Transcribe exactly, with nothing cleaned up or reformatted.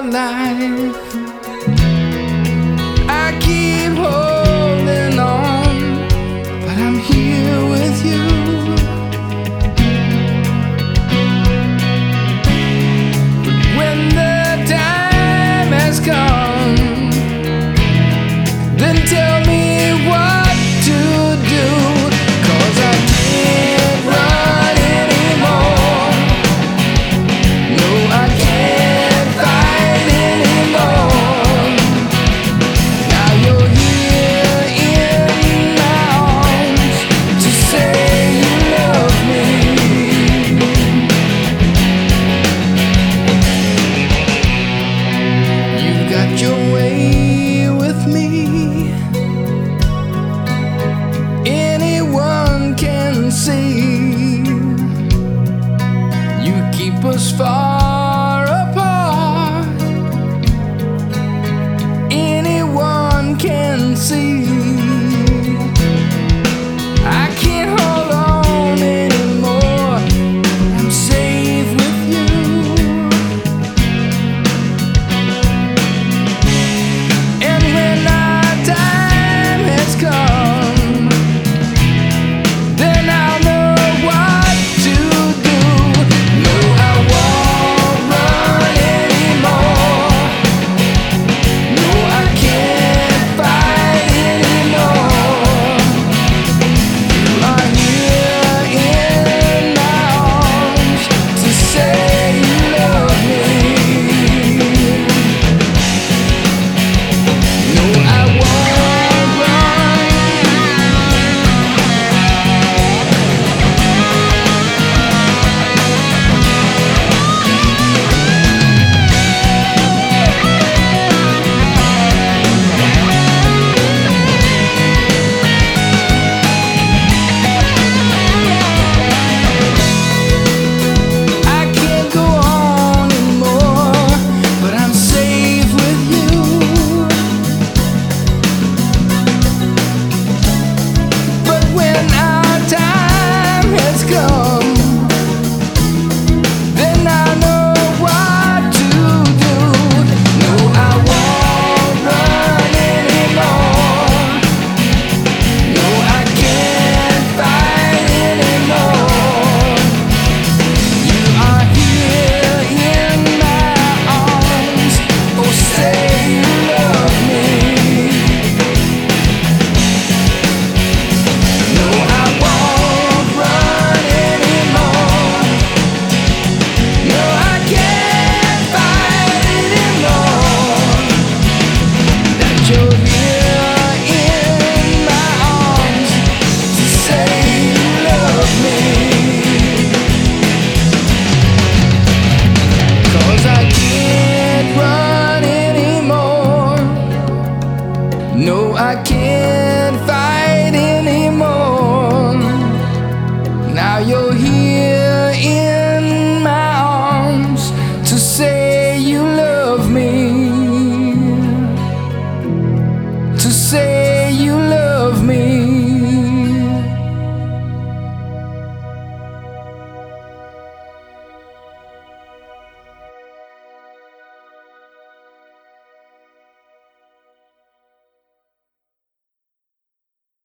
life. I keep holding on, but I'm here with you. When the time has come, then tell me what to do, 'cause I can't run anymore. No, I can't fight anymore. Now you're here in my arms to say you love me. You got your way with me. Anyone can see you keep us far apart. Anyone can see I can't hold on anymore. I'm safe with you. And when our time has come, then I'll know what to do. No, I won't run anymore. No, I can't fight anymore. You are here in my arms to say you love me. No, I won't run. I can't go on anymore, but I'm safe with you. But when our time has come, then I know what to do. No, I won't run anymore. No, I can't fight anymore. You are here in my arms. Oh, say you love me. No, I won't run anymore. No, I can't fight anymore. That you're here in my arms to say you love me. 'Cause I can't run anymore. No, I can't fight anymore. Now you're here in my arms to say you love me. To say you